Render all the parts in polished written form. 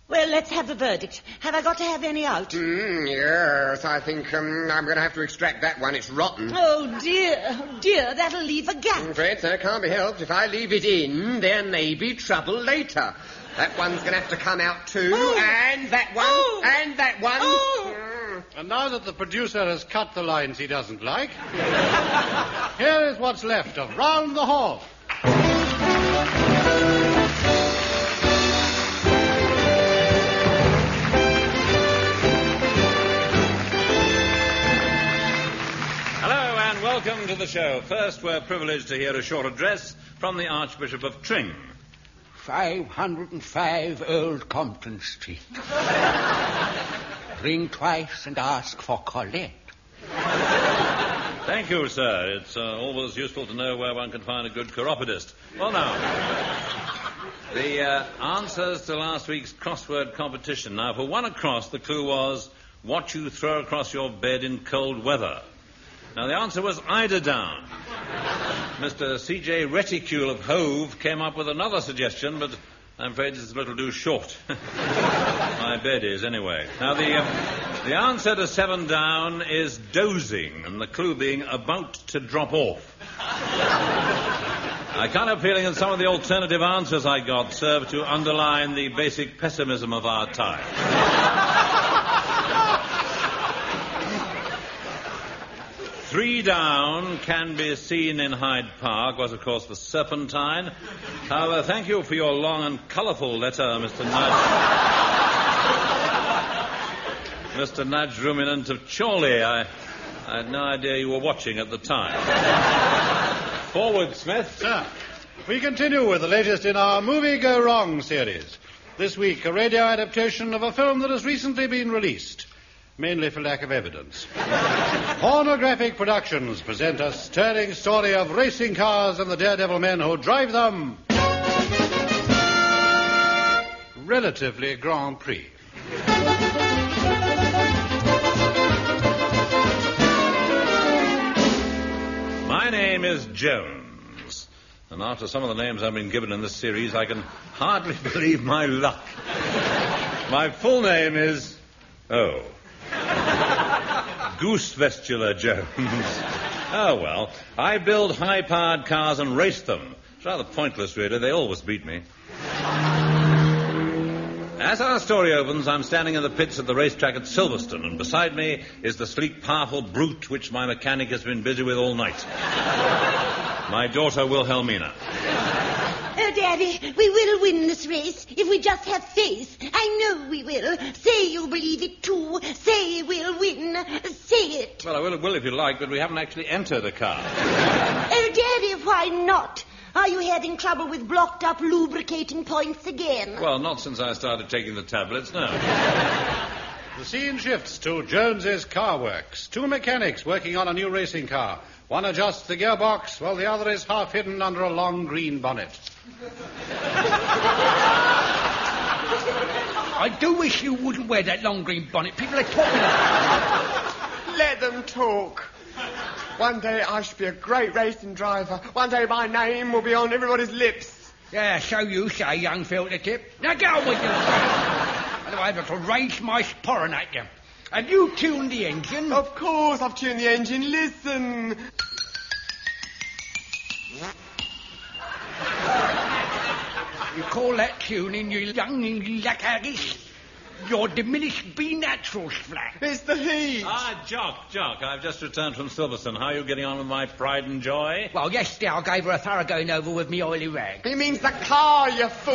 Well, let's have the verdict. Have I got to have any out? Yes, I think I'm going to have to extract that one. It's rotten. Oh, dear, that'll leave a gap. I'm afraid so. Can't be helped. If I leave it in, there may be trouble later. That one's going to have to come out too. And that one. And that one. And now that the producer has cut the lines he doesn't like, here is what's left of Round the Hall. Welcome to the show. First, we're privileged to hear a short address from the Archbishop of Tring. 505 Old Compton Street. Ring twice and ask for Colette. Thank you, sir. It's always useful to know where one can find a good chiropodist. Well, now, the answers to last week's crossword competition. Now, for one across, the clue was what you throw across your bed in cold weather. Now, the answer was eiderdown. Mr. C.J. Reticule of Hove came up with another suggestion, but I'm afraid it's a little too short. My bed is, anyway. Now, the answer to 7 down is dozing, and the clue being about to drop off. I can't help feeling that some of the alternative answers I got serve to underline the basic pessimism of our time. 3 down can be seen in Hyde Park was, of course, the Serpentine. However, thank you for your long and colourful letter, Mr. Nudge Ruminant of Chorley. I had no idea you were watching at the time. Forward, Smith. Sir, we continue with the latest in our Movie Go Wrong series. This week, a radio adaptation of a film that has recently been released. Mainly for lack of evidence. Pornographic Productions present a stirring story of racing cars and the daredevil men who drive them. Relatively Grand Prix. My name is Jones, and after some of the names I've been given in this series, I can hardly believe my luck. My full name is... Goose Vestula Jones. Oh, well, I build high-powered cars and race them. It's rather pointless, really. They always beat me. As our story opens, I'm standing in the pits at the racetrack at Silverstone, and beside me is the sleek, powerful brute which my mechanic has been busy with all night. My daughter, Wilhelmina. Oh, Daddy, we will win this race if we just have faith. I know we will. Say you believe it, too. Say we'll win. Say it. Well, I will if you like, but we haven't actually entered a car. Oh, Daddy, why not? Are you having trouble with blocked-up lubricating points again? Well, not since I started taking the tablets, no. The scene shifts to Jones's Car Works. 2 mechanics working on a new racing car. One adjusts the gearbox, while the other is half hidden under a long green bonnet. I do wish you wouldn't wear that long green bonnet. People are talking about it. Let them talk. One day I shall be a great racing driver. One day my name will be on everybody's lips. Yeah, so you say, young filter tip. Now get on with you. Otherwise I shall rage my sporran at you. Have you tuned the engine? Of course I've tuned the engine. Listen. You call that tuning, you young lackagus? Your diminished be naturals flat. It's the heat. Jock. I've just returned from Silverstone. How are you getting on with my pride and joy? Well, yesterday I gave her a thorough going over with me oily rag. He means the car, you fool.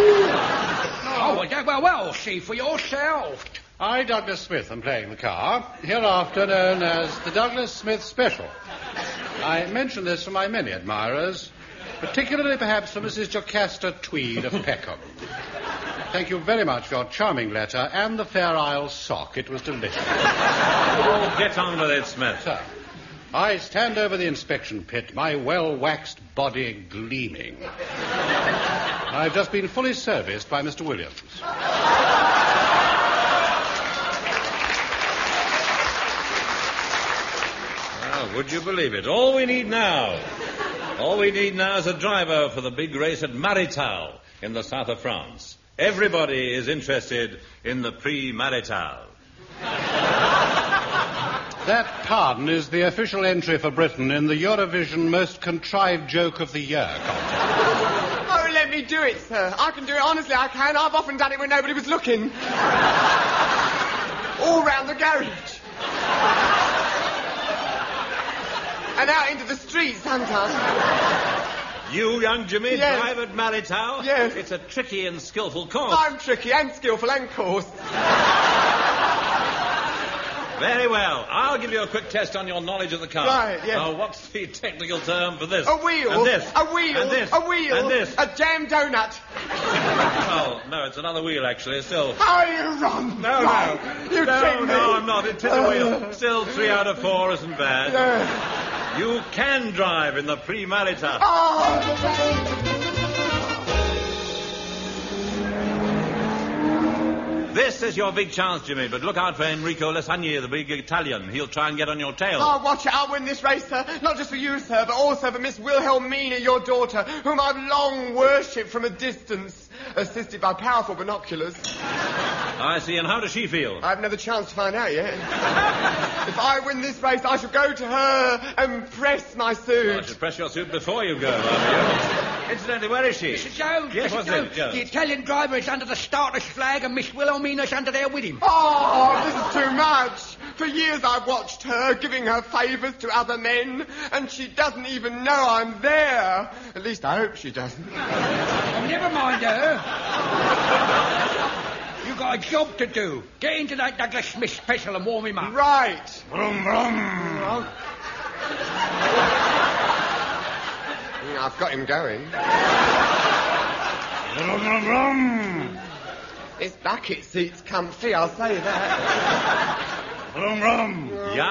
Well, see for yourself. I, Douglas Smith, am playing the car, hereafter known as the Douglas Smith Special. I mention this for my many admirers, particularly perhaps for Mrs. Jocasta Tweed of Peckham. Thank you very much for your charming letter and the Fair Isle sock. It was delicious. Oh, get on with it, Smith. Sir, I stand over the inspection pit, my well-waxed body gleaming. I've just been fully serviced by Mr. Williams. Well, would you believe it? All we need now is a driver for the big race at Marital in the south of France. Everybody is interested in the Prix Marital. That pardon is the official entry for Britain in the Eurovision Most Contrived Joke of the Year contest. Oh, let me do it, sir. I can do it, honestly, I can. I've often done it when nobody was looking. All round the garage. And out into the streets sometimes. You, young Jimmy, Yes. drive at Marital? Yes. It's a tricky and skillful course. I'm tricky and skillful and coarse. Very well. I'll give you a quick test on your knowledge of the car. Right, yes. Now, what's the technical term for this? A wheel. And this. A wheel. And this. A wheel. And this. A jam donut. Well, no, it's another wheel, actually. Still. Oh, you run. No. You cheat me. No, I'm not. It is a wheel. Still 3 out of 4 isn't bad. You can drive in the Prix Marital. Oh. This is your big chance, Jimmy, but look out for Enrico Lasagna, the big Italian. He'll try and get on your tail. Oh, watch it. I'll win this race, sir. Not just for you, sir, but also for Miss Wilhelmina, your daughter, whom I've long worshipped from a distance, assisted by powerful binoculars. I see. And how does she feel? I've never chanced to find out yet. If I win this race, I shall go to her and press my suit. Well, I should press your suit before you go, you? Incidentally, where is she? Mr. Jones, Yes, Mr. what's Jones, it? Jones. the Italian driver is under the starter's flag and Miss Wilhelmina's under there with him. Oh, this is too much. For years I've watched her giving her favours to other men, and she doesn't even know I'm there. At least I hope she doesn't. Oh, never mind her. You got a job to do. Get into that Douglas Smith special and warm him up. Right. Vroom, vroom. I've got him going. Vroom, vroom, vroom. His bucket seat's comfy, I'll say that. Vroom, vroom.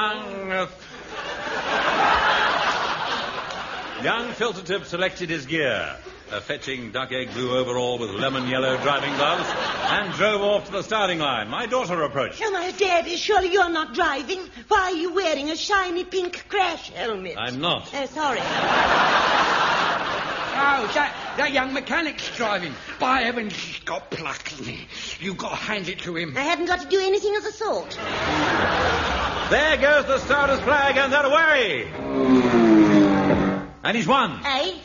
Young Filtertip selected his gear, a fetching duck egg blue overall with lemon yellow driving gloves, and drove off to the starting line. My daughter approached. Oh, my Daddy, surely you're not driving. Why are you wearing a shiny pink crash helmet? I'm not. Oh, sorry. Oh, that young mechanic's driving. By heavens, he's got pluck. You've got to hand it to him. I haven't got to do anything of the sort. There goes the starter's flag, and they're away. And he's won. Eh?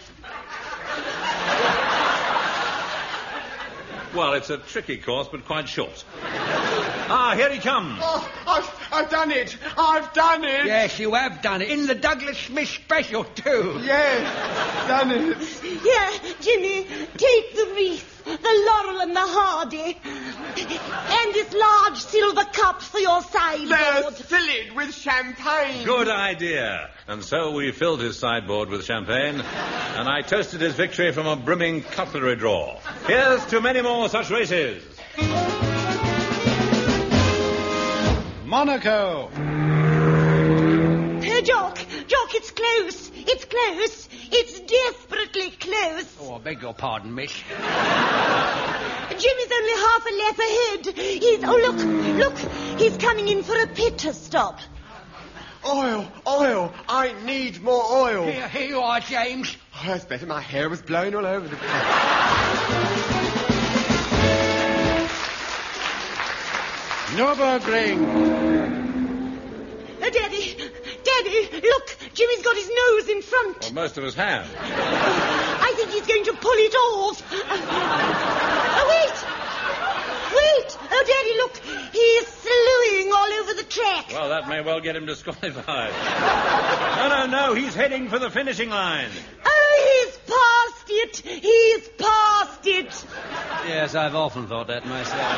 Well, it's a tricky course, but quite short. Ah, here he comes. Oh, I've done it. I've done it. Yes, you have done it. In the Douglas Smith special, too. Yes, done it. Here, Jimmy, take the wreath, the laurel and the hardy, and this large silver cup for your They're sideboard. filled with champagne. Good idea. And so we filled his sideboard with champagne, and I toasted his victory from a brimming cutlery drawer. Here's to many more such races. Monaco. Jock, it's close. It's close. It's desperately close. Oh, I beg your pardon, miss. Jimmy's only half a lap ahead. Look, he's coming in for a pit stop. Oil. I need more oil. Here you are, James. Oh, that's better. My hair was blowing all over the place. Nürburgring. Daddy, look, Jimmy's got his nose in front. Well, most of us have. I think he's going to pull it off. Oh, wait. Oh, Daddy, look, he's slewing all over the track. Well, that may well get him disqualified. No, he's heading for the finishing line. Oh, he's past it. Yes, I've often thought that myself.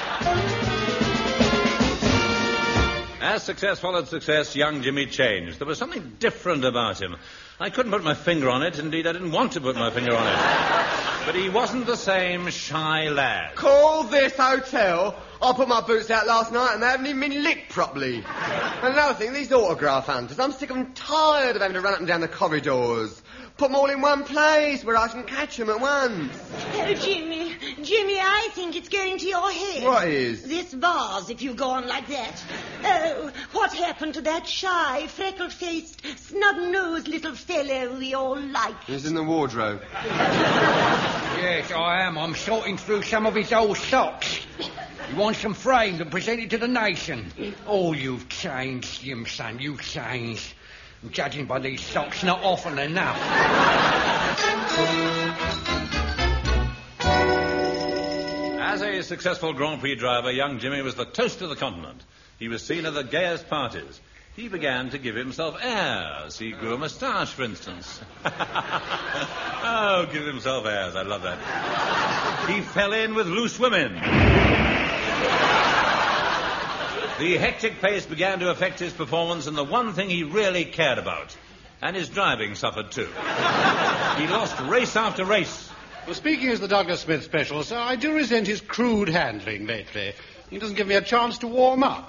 As success followed success, young Jimmy changed. There was something different about him. I couldn't put my finger on it. Indeed, I didn't want to put my finger on it. But he wasn't the same shy lad. Call this hotel. I put my boots out last night and they haven't even been licked properly. And another thing, these autograph hunters, I'm sick and tired of having to run up and down the corridors. Put them all in one place where I can catch them at once. Oh, Jimmy, Jimmy, I think it's going to your head. What is? This vase, if you go on like that. Oh, what happened to that shy, freckled-faced, snub-nosed little fellow we all like? He's in the wardrobe. Yes, I am. I'm sorting through some of his old socks. He wants them framed and presented to the nation. Oh, you've changed, Jim, son. You've changed. And judging by these socks, not often enough. As a successful Grand Prix driver, young Jimmy was the toast of the continent. He was seen at the gayest parties. He began to give himself airs. He grew a moustache, for instance. Oh, give himself airs. I love that. He fell in with loose women. The hectic pace began to affect his performance in the one thing he really cared about. And his driving suffered too. He lost race after race. Well, speaking as the Douglas Smith Special, sir, I do resent his crude handling lately. He doesn't give me a chance to warm up.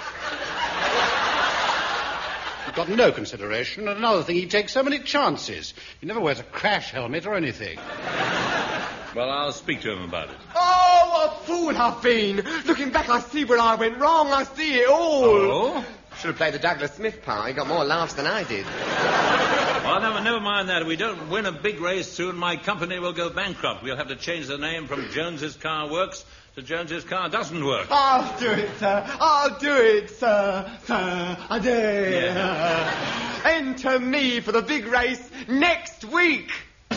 He's got no consideration, and another thing, he takes so many chances. He never wears a crash helmet or anything. Well, I'll speak to him about it. Oh, what a fool I've been. Looking back, I see where I went wrong. I see it all. Oh? Should have played the Douglas Smith part. He got more laughs than I did. Well, never mind that. If we don't win a big race soon, my company will go bankrupt. We'll have to change the name from Jones's Car Works to Jones's Car Doesn't Work. I'll do it, sir. I'll do it, sir. Sir, I dare. Yeah. Enter me for the big race next week.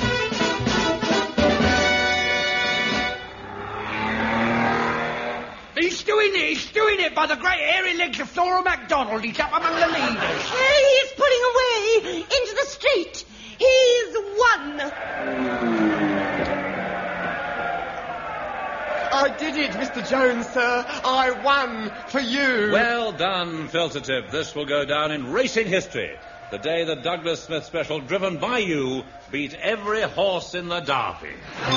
He's doing it by the great hairy legs of Flora MacDonald. He's up among the leaders. He's pulling away into the street. He's won. I did it, Mr. Jones, sir. I won for you. Well done, Filtertip. This will go down in racing history. The day the Douglas Smith Special, driven by you, beat every horse in the Derby.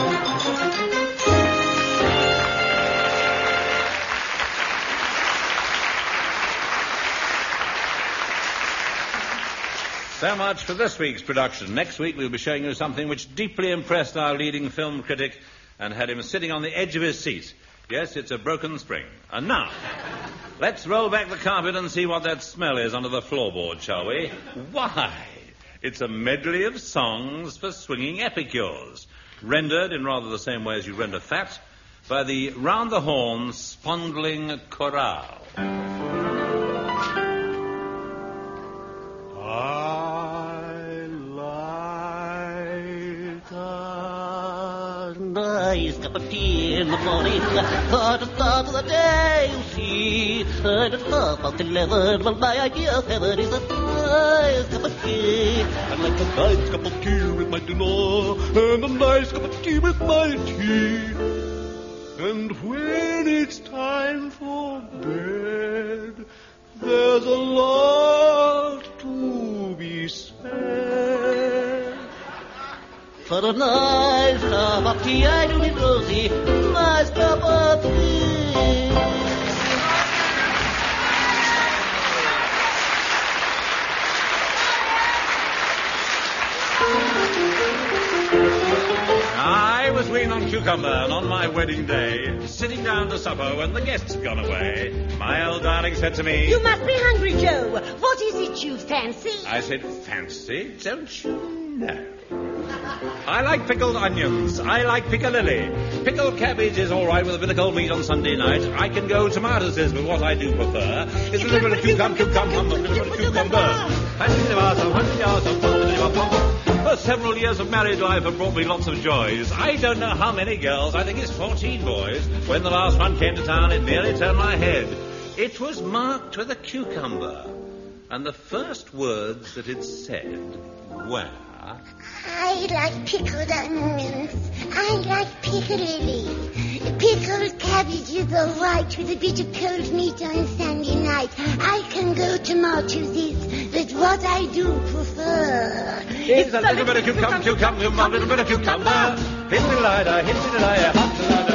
So much for this week's production. Next week we'll be showing you something which deeply impressed our leading film critic and had him sitting on the edge of his seat. Yes, it's a broken spring. And now, let's roll back the carpet and see what that smell is under the floorboard, shall we? Why, it's a medley of songs for swinging epicures, rendered in rather the same way as you render fat by the round-the-horn Spondling Chorale. Nice cup of tea in the morning, for the start of the day, you see. And at 11:30, well, my idea of heaven is a nice cup of tea. I like a nice cup of tea with my dinner, and a nice cup of tea with my tea. And when it's time for bed, there's a lot to be said. For a nice cup of tea, I do need Rosie, nice cup of tea. I was weaned on cucumber, and on my wedding day, sitting down to supper when the guests had gone away, my old darling said to me... You must be hungry, Joe. What is it you fancy? I said, fancy? Don't you know? I like pickled onions. I like piccalilli. Pickled cabbage is all right with a bit of cold meat on Sunday night. I can go tomatoes, but what I do prefer is a little bit of cucumber. Well, several years of married life have brought me lots of joys. I don't know how many girls, I think it's 14 boys. When the last one came to town, it nearly turned my head. It was marked with a cucumber. And the first words that it said were... I like pickled onions. I like piccalilli. Pickled cabbage is all right with a bit of cold meat on Sunday night. I can go tomatoes, but what I do prefer is a little bit of cucumber, a little bit of cucumber. Hit-me-lighter, hit-me-lighter, hot-me-lighter.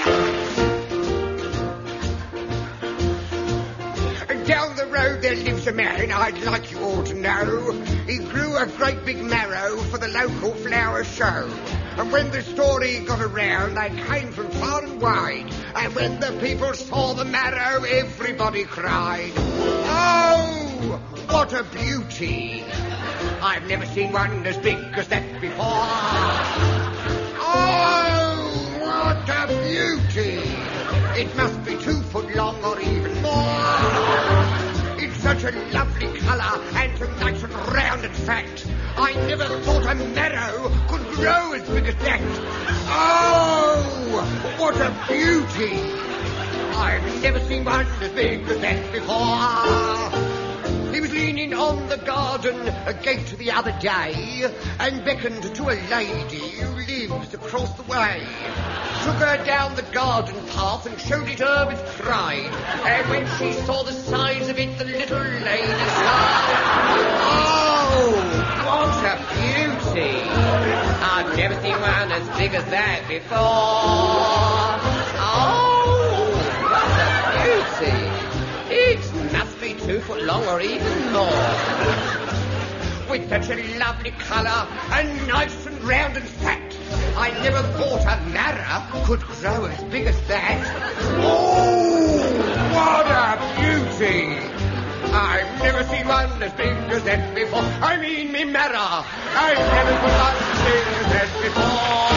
Down the road there lives a man, I'd like you all to know. He grew a great big marrow for the local flower show. And when the story got around, they came from far and wide. And when the people saw the marrow, everybody cried, "Oh, what a beauty! I've never seen one as big as that before. Oh, what a beauty! It must be 2 foot long or even more. It's such a lovely colour and so nice and round and fat. I never thought a marrow could grow as big as that. Oh, what a beauty! I've never seen one as big as that before." He was leaning on the garden gate the other day and beckoned to a lady who lives across the way. Took her down the garden path and showed it her with pride. And when she saw the size of it, the little lady sighed, "Oh, what a beauty! I've never seen one as big as that before. Oh, what a beauty! It must be 2 foot long or even more. With such a lovely colour and nice and round and fat, I never thought a marrow could grow as big as that. Oh, what a beauty! I've never seen one as big as that before. I mean, me marrow. I've never seen one as big as that before."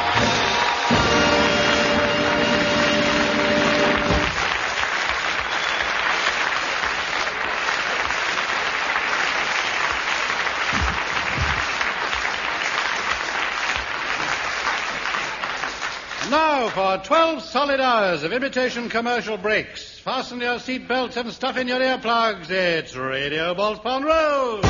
Now for 12 solid hours of imitation commercial breaks. Fasten your seat belts and stuff in your earplugs. It's Radio Ballspond Road.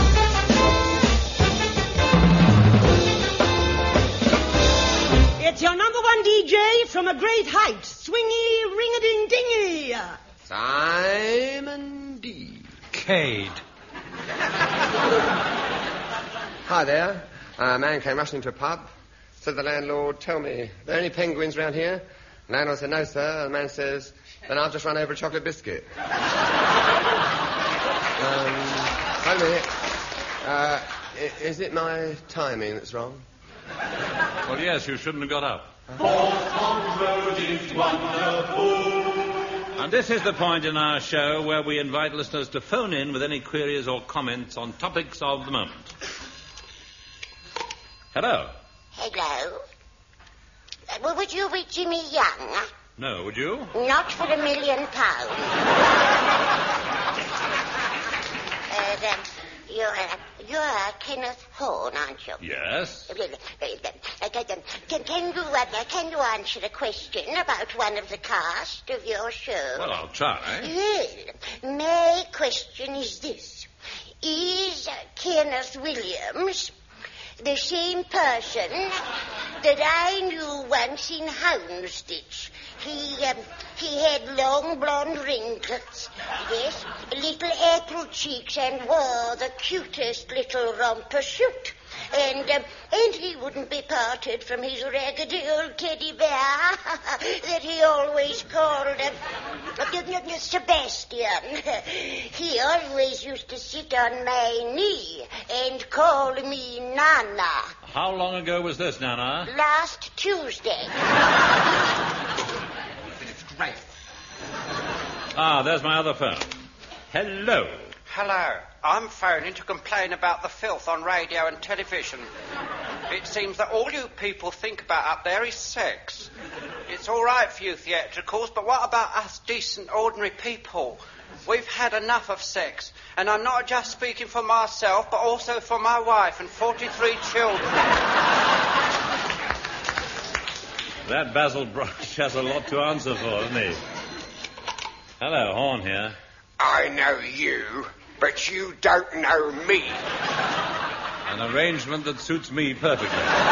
It's your number one DJ from a great height. Swingy, ring-a-ding-dingy. Simon D. Cade. Hi there. A man came rushing into a pub. Said to the landlord, "Tell me, are there any penguins round here?" The landlord said, "No, sir." The man says, "Then I've just run over a chocolate biscuit." Wait a minute. Is it my timing that's wrong? Well, yes, you shouldn't have got up. Ballspond Road is wonderful. And this is the point in our show where we invite listeners to phone in with any queries or comments on topics of the moment. Hello. Hello? Well, would you be Jimmy Young? No, would you? Not for £1 million. You're Kenneth Horne, aren't you? Yes. Can you answer a question about one of the cast of your show? Well, I'll try. Well, my question is this. Is Kenneth Williams the same person that I knew once in Houndsditch? He had long blonde ringlets, yes, little apple cheeks, and wore the cutest little romper suit. And he wouldn't be parted from his raggedy old teddy bear that he always called Sebastian. He always used to sit on my knee and call me Nana. How long ago was this, Nana? Last Tuesday. Great. Ah, there's my other phone. Hello. Hello. I'm phoning to complain about the filth on radio and television. It seems that all you people think about up there is sex. It's all right for you theatricals, but what about us decent, ordinary people? We've had enough of sex, and I'm not just speaking for myself, but also for my wife and 43 children. That Basil Brush has a lot to answer for, doesn't he? Hello, Horne here. I know you, but you don't know me. An arrangement that suits me perfectly.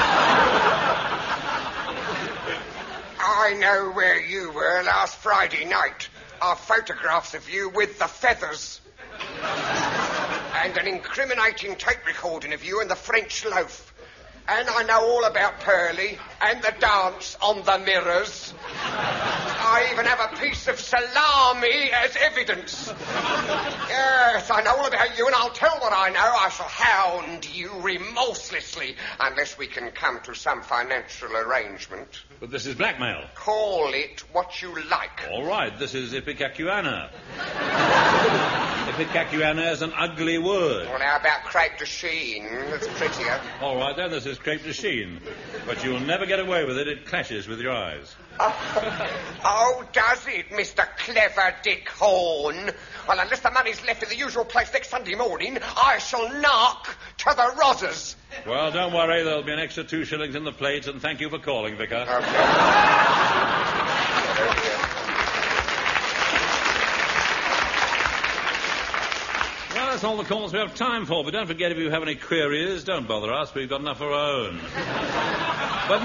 I know where you were last Friday night. Our photographs of you with the feathers. And an incriminating tape recording of you in the French loaf. And I know all about Pearlie and the dance on the mirrors. I even have a piece of salami as evidence. Yes, I know all about you, and I'll tell what I know. I shall hound you remorselessly unless we can come to some financial arrangement. But this is blackmail. Call it what you like. All right, this is ipecacuanha. Ipecacuanha is an ugly word. Well, how about crepe de chine? That's prettier. All right, then, this is crepe de chine. But you'll never get away with it. It clashes with your eyes. Oh, does it, Mr. Clever Dick Horn? Well, unless the money's left in the usual place next Sunday morning, I shall knock to the Rozzers. Well, don't worry. There'll be an extra 2 shillings in the plate, and thank you for calling, Vicar. Okay. Well, that's all the calls we have time for, but don't forget, if you have any queries, don't bother us. We've got enough of our own. But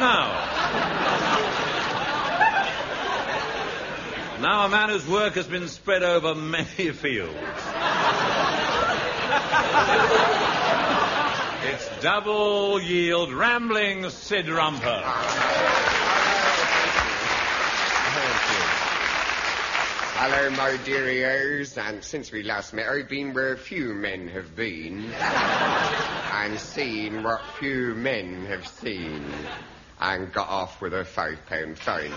now a man whose work has been spread over many fields. It's double-yield, rambling Sid Rumper. Hello, my dearios, and since we last met, I've been where few men have been, and seen what few men have seen, and got off with a £5 fine.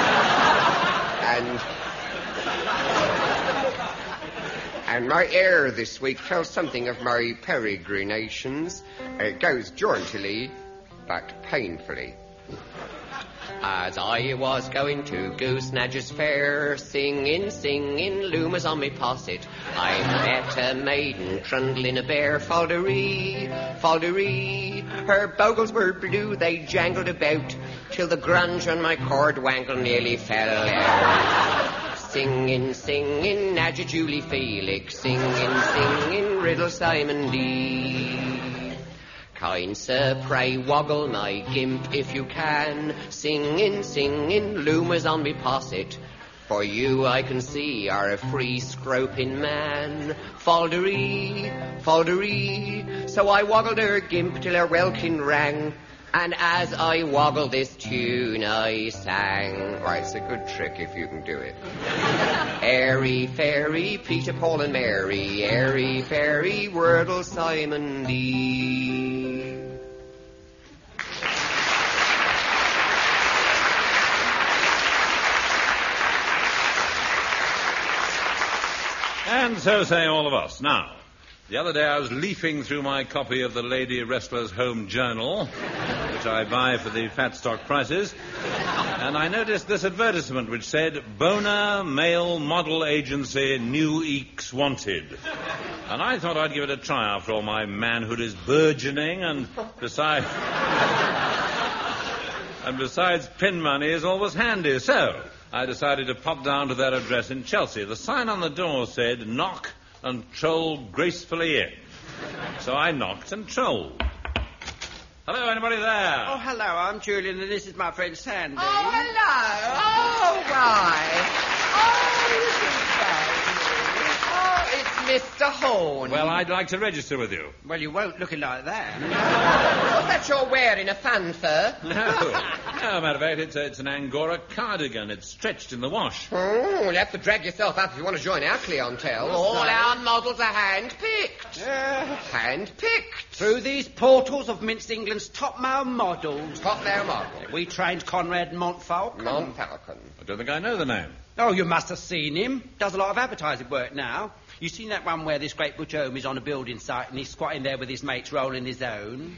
And my air this week tells something of my peregrinations. It goes jauntily, but painfully. As I was going to Goose-Snadger's Fair, singing, loomers on me posset, I met a maiden trundling a bear, faldery, her bogles were blue, they jangled about, till the grunge on my cord wangle nearly fell out. Singing, Nadja Julie Felix, singing, Riddle Simon D. Kind sir, pray woggle my gimp if you can, singing, loomers on me posset, for you I can see are a free scroping man. Faldery, so I woggled her gimp till her welkin rang, and as I woggled this tune I sang. Right, it's a good trick if you can do it. Airy, fairy, Peter, Paul and Mary, airy, fairy, Wordle, Simon D. And so say all of us. Now, the other day I was leafing through my copy of the Lady Wrestler's Home Journal, which I buy for the fat stock prices, and I noticed this advertisement which said, Boner Male Model Agency, New Eeks Wanted. And I thought I'd give it a try after all my manhood is burgeoning, and besides pin money is always handy. So I decided to pop down to their address in Chelsea. The sign on the door said, knock and troll gracefully in. So I knocked and trolled. Hello, anybody there? Oh, hello, I'm Julian, and this is my friend Sandy. Oh, hello. Oh, right. Oh, you it's Mr. Horn. Well, I'd like to register with you. Well, you won't looking like that. What's that you're wearing, a fanfare? No, matter of fact, it's an Angora cardigan. It's stretched in the wash. Oh, you'll have to drag yourself up if you want to join our clientele. All our models are hand-picked. Hand-picked. Through these portals of Mince England's top-male models. Top-male models. We trained Conrad Montfalcon. I don't think I know the name. Oh, you must have seen him. Does a lot of advertising work now. You seen that one where this great butch home is on a building site and he's squatting there with his mates rolling his own?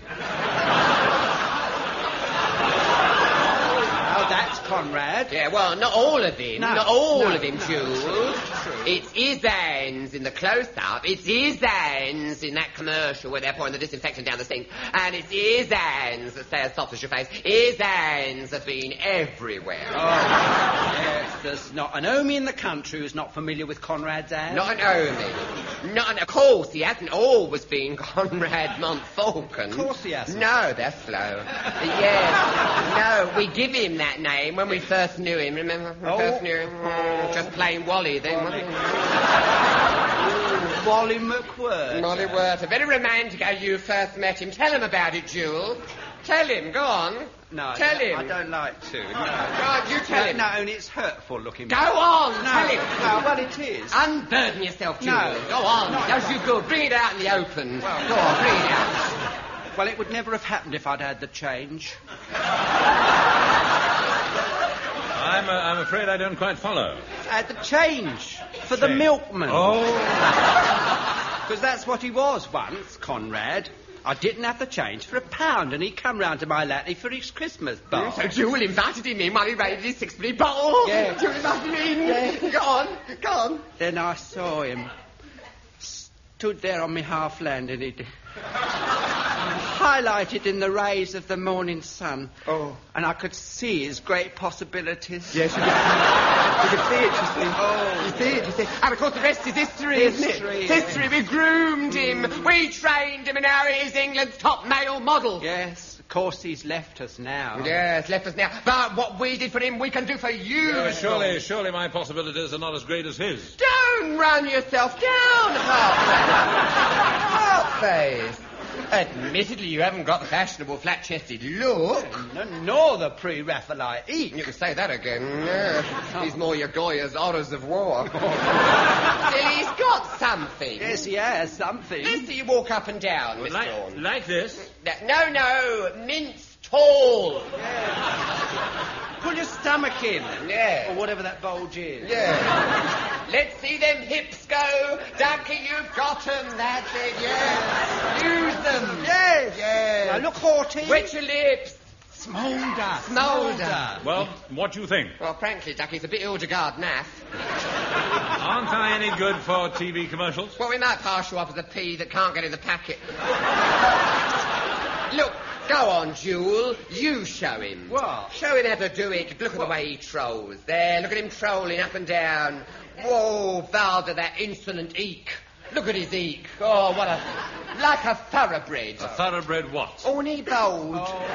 Oh, that's Conrad. Yeah, well, not all of him. No, not all no, of him, no, Jules. True. It's his hands in the close-up. It's his hands in that commercial where they're pouring the disinfectant down the sink. And it's his hands that stay as soft as your face. His hands have been everywhere. Oh, yes, there's not an Omi in the country who's not familiar with Conrad's hands. Not an Omi. Of course, he hasn't always been Conrad Montfalcon. Of course he hasn't. No, they're slow. Yes. No, we give him that name when we first knew him, remember? First knew him. Just plain Wally then, wasn't it? Wally McWhirter. Wally McWhirter. Very romantic how you first met him. Tell him about it, Jewel. Tell him, go on. No, tell him. I don't like to. No. Go on, you tell him. No, only it's hurtful looking. Go on, no, tell him. No, well, it is. Unburden yourself, Jules. No. Go on. No, Does you good. Bring it out in the open. Well, go on, bring it out. Well, it would never have happened if I'd had the change. I'm afraid I don't quite follow. I had the change for the milkman. Oh. Because that's what he was once, Conrad. I didn't have the change for £1, and he come round to my latte for his Christmas bar. So Jewel invited him in while he raided his sixpenny bottle. Yeah. Jewel invited him in. Yeah. Go on. Then I saw him. Stood there on my half landing, he'd highlighted in the rays of the morning sun. Oh. And I could see his great possibilities. Yes, you could see it, you see. Oh. You see it, you see. And of course the rest is history, isn't it? History. We groomed him. We trained him, and now he's England's top male model. Yes, of course he's left us now. Yes, left us now. But what we did for him, we can do for you. Surely my possibilities are not as great as his. Don't run yourself down, Half-face. Admittedly, you haven't got the fashionable flat-chested look. Nor the pre-Raphaelite eek. You can say that again. Yeah. He's more your Goya's Horrors of War. Still, he's got something. Yes, he has something. Let's see you walk up and down, Mr. Orne. Like this? No, mince tall. Yeah. Pull your stomach in. Yeah. Or whatever that bulge is. Yeah. Let's see them hips go. Ducky, you've got 'em. That's it, yes. Use them. Yes. Yes. Now look haughty. Wet your lips. Smolder. Well, what do you think? Well, frankly, Ducky, it's a bit Hildegard naff. Aren't I any good for TV commercials? Well, we might pass you up as a pea that can't get in the packet. Look, go on, Jewel. You show him. What? Show him how to do it. Look at the way he trolls. There, look at him trolling up and down. Whoa, Valda, that insolent eek. Look at his eek. Oh, what a... Like a thoroughbred. A thoroughbred what? Orny bold.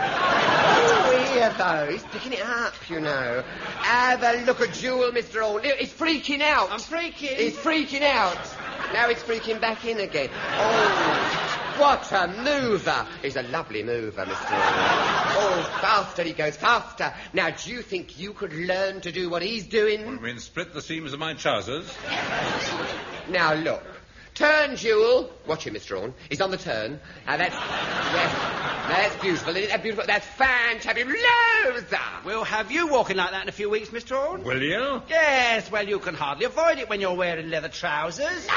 Oh, here, though. He's picking it up, you know. Have a look at Jewel, Mr. Orne. He's freaking out. I'm freaking. He's freaking out. Now he's freaking back in again. Oh, what a mover. He's a lovely mover, Mr. Orne. Oh, faster he goes, faster. Now, do you think you could learn to do what he's doing? What, I mean, split the seams of my trousers? Now, look. Turn, Jewel. Watch him, Mr. Orne. He's on the turn. Now, that's... Yes. That's beautiful. Isn't that beautiful? That's fantabulosa. We'll have you walking like that in a few weeks, Mr. Orne. Will you? Yes, well, you can hardly avoid it when you're wearing leather trousers.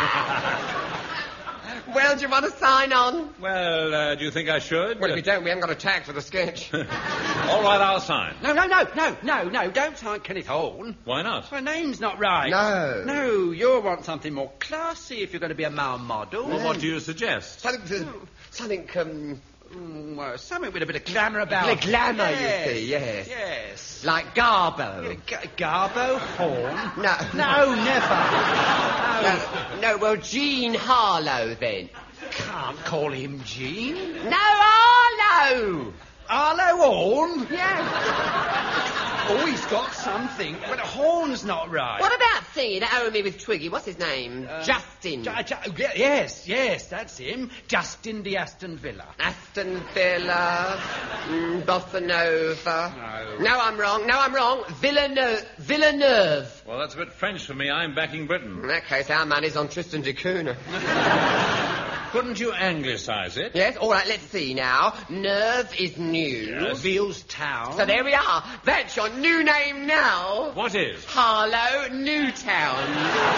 Well, do you want to sign on? Well, do you think I should? Well, if you don't, we haven't got a tag for the sketch. All right, I'll sign. No, don't sign Kenneth Horne. Why not? My name's not right. No, you'll want something more classy if you're going to be a male model. Well, what do you suggest? Something well, something with a bit of glamour about it. Glamour, yes. You see, yes. Yes. Like Garbo. Garbo? Horne? No, never. No, well, Jean Harlow, then. Can't call him Jean. No, Harlow! Harlow Horne? Yeah. Oh, he's got something, but Horne's not right. What about singing at Home Me with Twiggy? What's his name? Justin. Yes, that's him. Justin de Aston Villa. Aston Villa, Bossa Nova. No, I'm wrong. Villeneuve. Well, that's a bit French for me. I'm backing Britain. In that case, our money's on Tristan da Cunha. Couldn't you anglicise it? Yes, all right, let's see now. Nerve is new. Yes. Veals Town. So there we are. That's your new name now. What is? Harlow Newtown.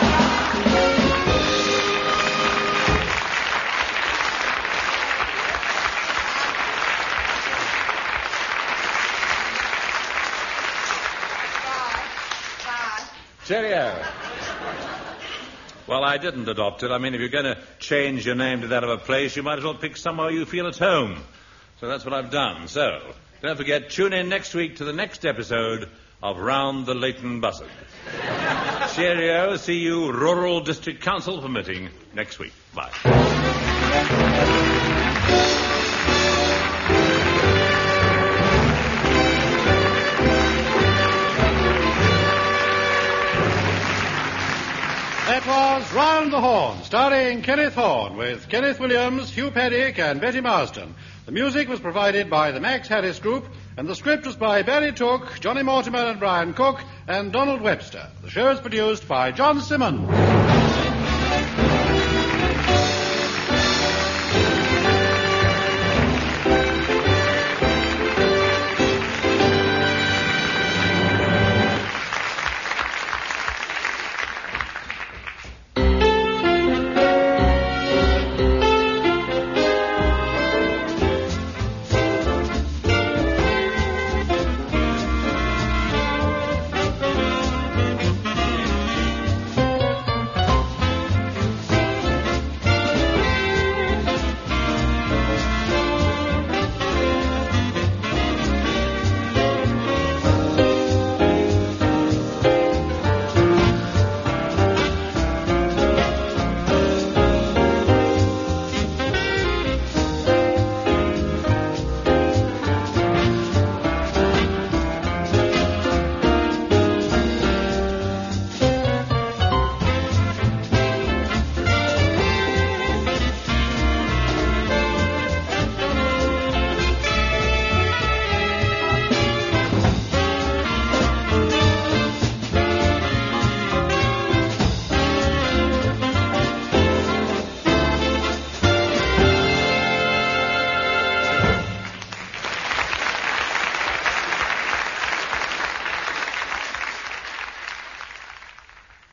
Cheerio. Well, I didn't adopt it. I mean, if you're going to change your name to that of a place, you might as well pick somewhere you feel at home. So that's what I've done. So, don't forget, tune in next week to the next episode of Round the Leighton Buzzard. Cheerio. See you, Rural District Council permitting, next week. Bye. That was Round the Horn, starring Kenneth Horne, with Kenneth Williams, Hugh Paddick and Betty Marsden. The music was provided by the Max Harris Group, and the script was by Barry Took, Johnny Mortimer and Brian Cook, and Donald Webster. The show is produced by John Simmons.